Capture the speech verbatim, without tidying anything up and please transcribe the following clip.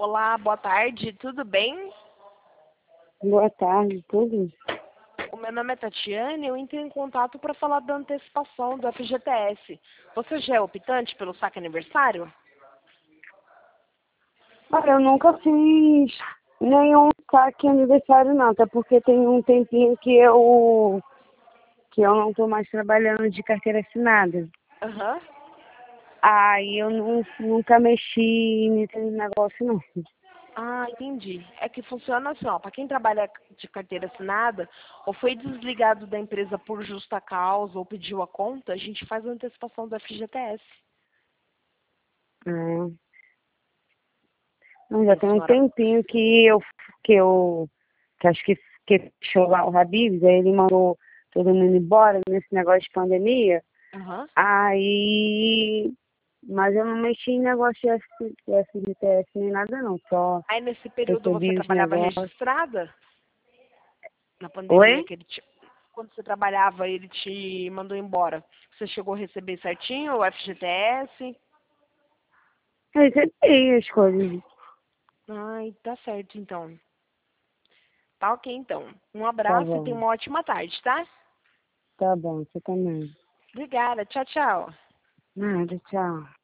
Olá, boa tarde, tudo bem? Boa tarde, tudo? O meu nome é Tatiane, eu entrei em contato para falar da antecipação do F G T S. Você já é optante pelo saque aniversário? Olha, eu nunca fiz nenhum saque aniversário não, até porque tem um tempinho que eu que eu não estou mais trabalhando de carteira assinada. Aham. Aí eu não, nunca mexi nesse negócio não. Ah, entendi. É que funciona assim, ó, para quem trabalha de carteira assinada, ou foi desligado da empresa por justa causa, ou pediu a conta, a gente faz a antecipação do F G T S. Ah, não, E já a tem um senhora... tempinho que eu que eu que acho que que fechou lá o Habib's, aí ele mandou todo mundo embora nesse negócio de pandemia. Aham. Aí, mas eu não mexi em negócio de F- de F G T S nem nada não, só Aí nesse período você recebi os trabalhava negócios. registrada? Na pandemia Oi? que ele te... Quando você trabalhava, ele te mandou embora. Você chegou a receber certinho o F G T S? Recebi as coisas. Ai, tá certo então. Tá ok então. Um Tá abraço e tenha bom, uma ótima tarde, tá? tá bom, você também. Obrigada. Tchau, tchau. Nada, tchau.